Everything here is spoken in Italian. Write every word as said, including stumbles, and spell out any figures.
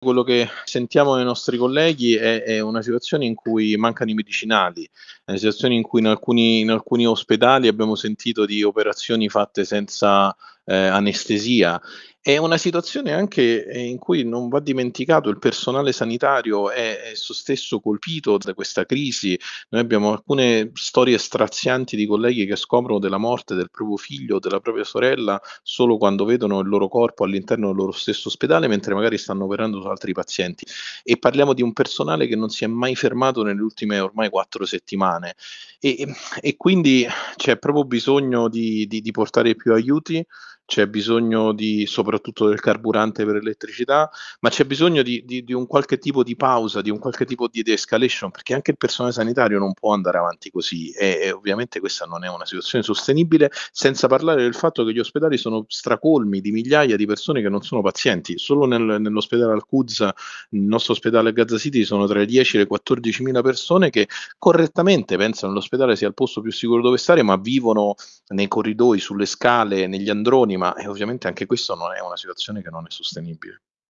Quello che sentiamo dai nostri colleghi è è una situazione in cui mancano i medicinali, è una situazione in cui in alcuni in alcuni ospedali abbiamo sentito di operazioni fatte senza, ehm, anestesia. È una situazione anche, ehm, in cui non va dimenticato il personale sanitario è è esso stesso colpito da questa crisi. Noi abbiamo alcune storie strazianti di colleghi che scoprono della morte del proprio figlio o della propria sorella solo quando vedono il loro corpo all'interno del loro stesso ospedale, mentre magari stanno operando su altri pazienti. E parliamo di un personale che non si è mai fermato nelle ultime ormai quattro settimane. E ehm, e quindi c'è proprio bisogno di di di portare più aiuti, c'è bisogno di soprattutto del carburante per elettricità, ma c'è bisogno di di di un qualche tipo di pausa, di un qualche tipo di de-escalation, perché anche il personale sanitario non può andare avanti così e e ovviamente questa non è una situazione sostenibile, senza parlare del fatto che gli ospedali sono stracolmi di migliaia di persone che non sono pazienti. Solo nel nell'ospedale Al-Quds, il nostro ospedale a Gaza City, sono tra i dieci e le quattordicimila persone che correttamente pensano l'ospedale sia il posto più sicuro dove stare, ma vivono nei corridoi, sulle scale, negli androni, ma, eh, ovviamente anche questo non è una situazione che non è sostenibile.